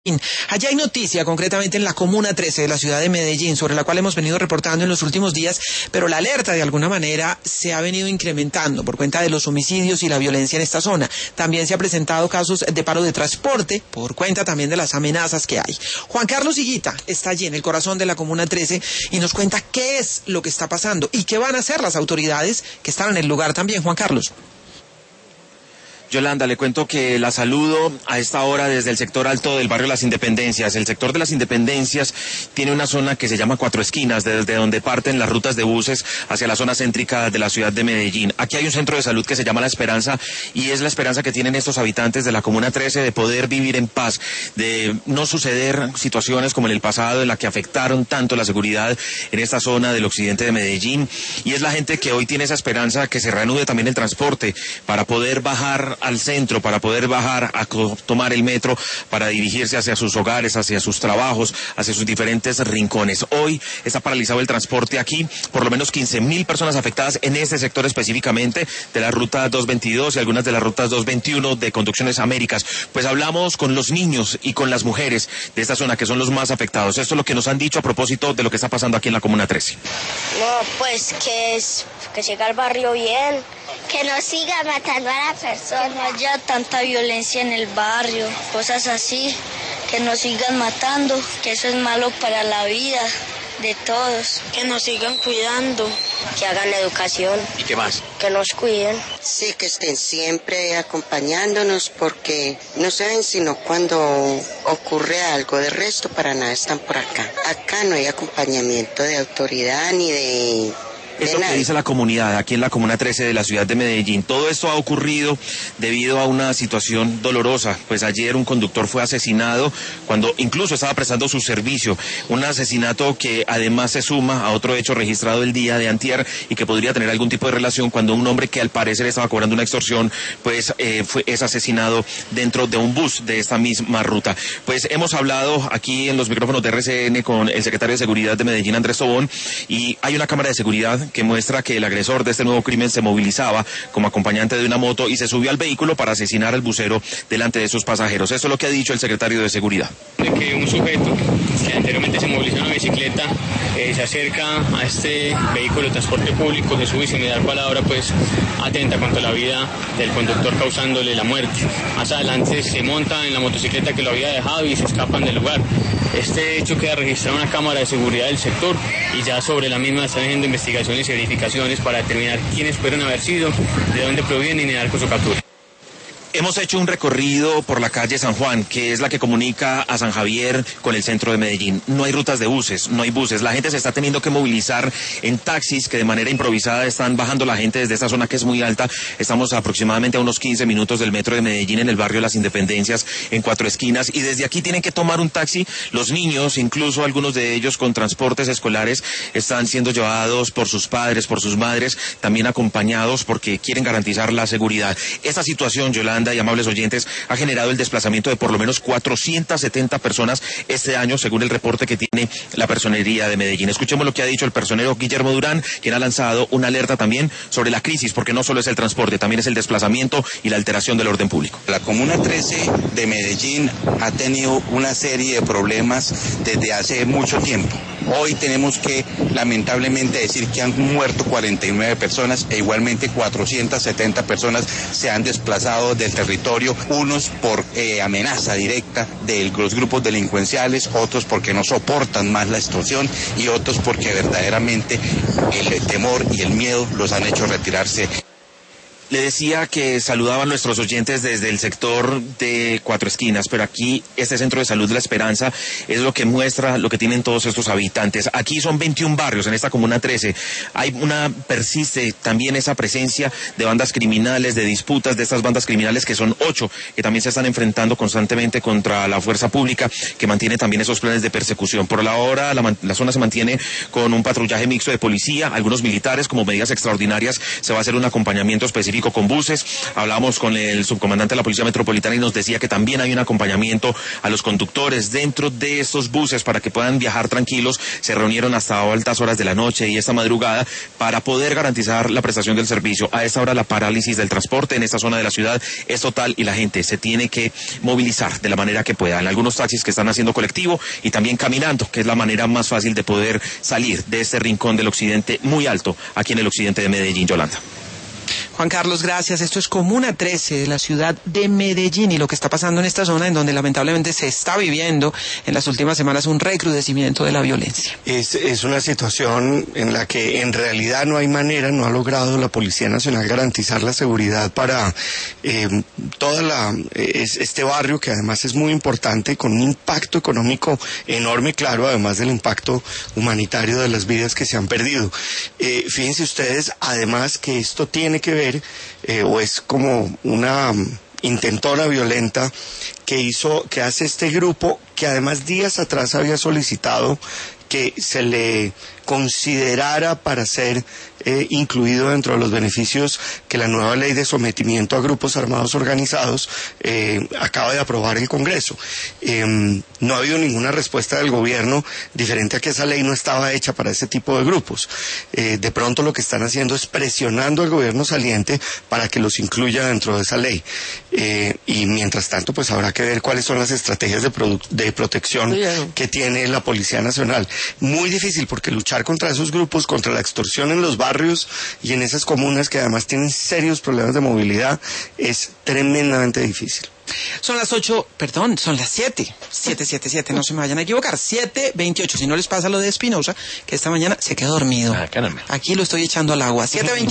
Allá hay noticia, concretamente en la Comuna 13 de la ciudad de Medellín, sobre la cual hemos venido reportando en los últimos días, pero la alerta de alguna manera se ha venido incrementando por cuenta de los homicidios y la violencia en esta zona. También se han presentado casos de paro de transporte por cuenta también de las amenazas que hay. Juan Carlos Higuita está allí en el corazón de la Comuna 13 y nos cuenta qué es lo que está pasando y qué van a hacer las autoridades que están en el lugar también. Juan Carlos. Yolanda, le cuento que la saludo a esta hora desde el sector alto del barrio Las Independencias. El sector de Las Independencias tiene una zona que se llama Cuatro Esquinas, desde donde parten las rutas de buses hacia la zona céntrica de la ciudad de Medellín. Aquí hay un centro de salud que se llama La Esperanza y es la esperanza que tienen estos habitantes de la Comuna 13 de poder vivir en paz, de no suceder situaciones como en el pasado en la que afectaron tanto la seguridad en esta zona del occidente de Medellín. Y es la gente que hoy tiene esa esperanza que se reanude también el transporte para poder bajar al centro, para poder bajar a tomar el metro, para dirigirse hacia sus hogares, hacia sus trabajos, hacia sus diferentes rincones. Hoy está paralizado el transporte aquí, por lo menos 15.000 personas afectadas en este sector específicamente de la ruta 222 y algunas de las rutas 221 de Conducciones Américas. Pues hablamos con los niños y con las mujeres de esta zona que son los más afectados. Esto es lo que nos han dicho a propósito de lo que está pasando aquí en la Comuna 13. No, pues que llega al barrio bien, que no siga matando a la persona. Que no haya tanta violencia en el barrio, cosas así, que nos sigan matando, que eso es malo para la vida de todos. Que nos sigan cuidando. Que hagan educación. ¿Y qué más? Que nos cuiden. Sí, que estén siempre acompañándonos porque no saben sino cuando ocurre algo. De resto, para nada están por acá. Acá no hay acompañamiento de autoridad ni de... Es lo que dice la comunidad aquí en la Comuna 13 de la ciudad de Medellín. Todo esto ha ocurrido debido a una situación dolorosa. Pues ayer un conductor fue asesinado cuando incluso estaba prestando su servicio. Un asesinato que además se suma a otro hecho registrado el día de antier y que podría tener algún tipo de relación cuando un hombre que al parecer estaba cobrando una extorsión, pues es asesinado dentro de un bus de esta misma ruta. Pues hemos hablado aquí en los micrófonos de RCN con el secretario de Seguridad de Medellín, Andrés Tobón, y hay una cámara de seguridad que muestra que el agresor de este nuevo crimen se movilizaba como acompañante de una moto y se subió al vehículo para asesinar al busero delante de sus pasajeros. Esto es lo que ha dicho el secretario de Seguridad. De que un sujeto que anteriormente se movilizó en una bicicleta se acerca a este vehículo de transporte público, se sube y sin dar palabra, pues atenta contra la vida del conductor causándole la muerte. Más adelante se monta en la motocicleta que lo había dejado y se escapan del lugar. Este hecho queda registrado en una cámara de seguridad del sector y ya sobre la misma están haciendo investigaciones y verificaciones para determinar quiénes pueden haber sido, de dónde provienen y dar con su captura. Hemos hecho un recorrido por la calle San Juan, que es la que comunica a San Javier con el centro de Medellín. No hay rutas de buses, no hay buses. La gente se está teniendo que movilizar en taxis que de manera improvisada están bajando la gente desde esta zona que es muy alta. Estamos aproximadamente a unos 15 minutos del metro de Medellín en el barrio Las Independencias, en Cuatro Esquinas. Y desde aquí tienen que tomar un taxi. Los niños, incluso algunos de ellos con transportes escolares, están siendo llevados por sus padres, por sus madres, también acompañados porque quieren garantizar la seguridad. Esta situación, Yolanda y amables oyentes, ha generado el desplazamiento de por lo menos 470 personas este año, según el reporte que tiene la Personería de Medellín. Escuchemos lo que ha dicho el personero Guillermo Durán, quien ha lanzado una alerta también sobre la crisis, porque no solo es el transporte, también es el desplazamiento y la alteración del orden público. La Comuna 13 de Medellín ha tenido una serie de problemas desde hace mucho tiempo. Hoy tenemos que lamentablemente decir que han muerto 49 personas e igualmente 470 personas se han desplazado del territorio, unos por amenaza directa de los grupos delincuenciales, otros porque no soportan más la extorsión y otros porque verdaderamente el temor y el miedo los han hecho retirarse. Le decía que saludaban nuestros oyentes desde el sector de Cuatro Esquinas, pero aquí este centro de salud de La Esperanza es lo que muestra lo que tienen todos estos habitantes. Aquí son 21 barrios en esta Comuna 13. Persiste también esa presencia de bandas criminales, de disputas de estas bandas criminales que son 8, que también se están enfrentando constantemente contra la fuerza pública, que mantiene también esos planes de persecución. Por ahora la zona se mantiene con un patrullaje mixto de policía, algunos militares. Como medidas extraordinarias se va a hacer un acompañamiento específico específico con buses. Hablamos con el subcomandante de la Policía Metropolitana y nos decía que también hay un acompañamiento a los conductores dentro de estos buses para que puedan viajar tranquilos. Se reunieron hasta altas horas de la noche y esta madrugada para poder garantizar la prestación del servicio. A esta hora la parálisis del transporte en esta zona de la ciudad es total y la gente se tiene que movilizar de la manera que pueda. En algunos taxis que están haciendo colectivo y también caminando, que es la manera más fácil de poder salir de este rincón del occidente muy alto, aquí en el occidente de Medellín, Yolanda. Juan Carlos, gracias. Esto es Comuna 13 de la ciudad de Medellín y lo que está pasando en esta zona en donde lamentablemente se está viviendo en las últimas semanas un recrudecimiento de la violencia. Es una situación en la que en realidad no hay manera, no ha logrado la Policía Nacional garantizar la seguridad para este barrio, que además es muy importante, con un impacto económico enorme, claro, además del impacto humanitario de las vidas que se han perdido. Fíjense ustedes, además, que esto tiene que ver o es como una intentona violenta que hace este grupo, que además días atrás había solicitado que se le considerara para ser incluido dentro de los beneficios que la nueva ley de sometimiento a grupos armados organizados acaba de aprobar el Congreso. No ha habido ninguna respuesta del gobierno diferente a que esa ley no estaba hecha para ese tipo de grupos. De pronto lo que están haciendo es presionando al gobierno saliente para que los incluya dentro de esa ley. Y mientras tanto, pues habrá que ver cuáles son las estrategias de protección que tiene la Policía Nacional. Muy difícil, porque luchar contra esos grupos, contra la extorsión en los barrios y en esas comunas que además tienen serios problemas de movilidad, es tremendamente difícil. Son las 7:77, no se me vayan a equivocar, 7:28, si no les pasa lo de Espinosa, que esta mañana se quedó dormido. Caramba. Aquí lo estoy echando al agua, 7:28.